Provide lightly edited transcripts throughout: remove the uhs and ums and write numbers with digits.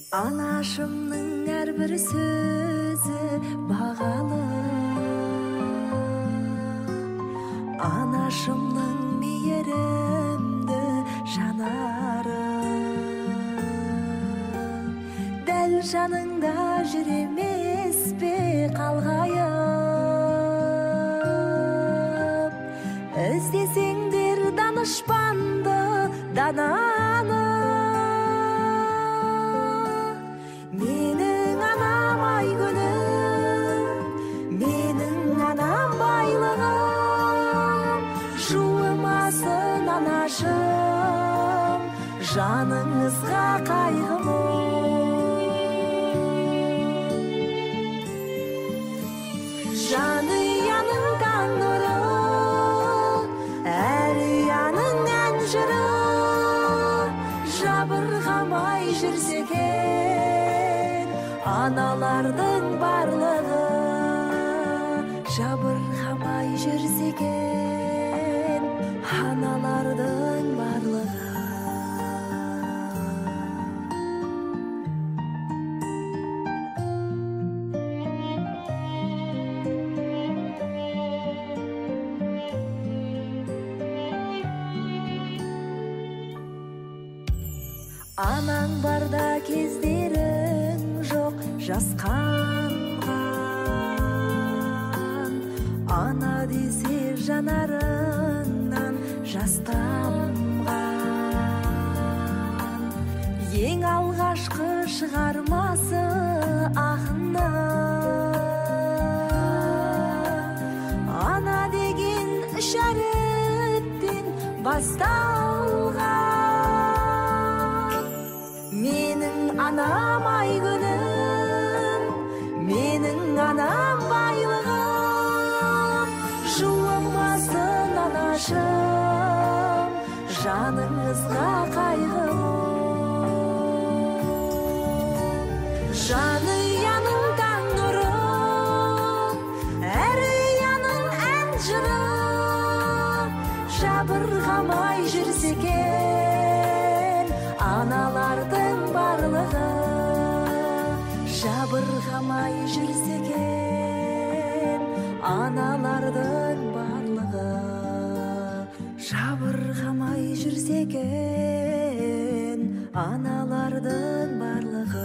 Anашымның әрбір сөзі бағалы, анашымның мейірімді жанары, дәл жаныңда жүр емес пе қалғайып, іздесеңдер данышпанды, дананы. Менің анам айгүлім, менің анам байлығым, жуымасын анашым, жаныңызға қайғымын. Жанұяның таң нұры, әр ұяның ән жыры, жабырғамай жүрсе екен аналардың барлығы, жабырғамай жүрсе екен аналардың барлығы. Анаң барда кездерің жоқ жасқанған, ана десе жанарыңнан жас тамған, ең алғашқы шығармасы ақынның, ана деген үш әріптен басталған. Менің анам айгүлім, менің анам байлығым, жуымасын анашым, жаныңызға қайғымын. Жанұяның таң нұры, әр ұяның ән жыры, жабырғамай жүрсе екен аналардың барлығы, жабырғамай жүрсе екен аналардың барлығы, жабырғамай жүрсе екен аналардың барлығы.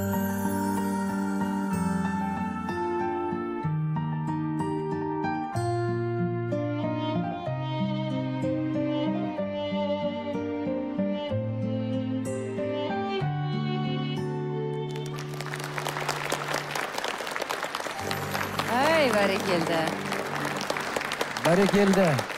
Ай, бәрекелді. Бәрекелді.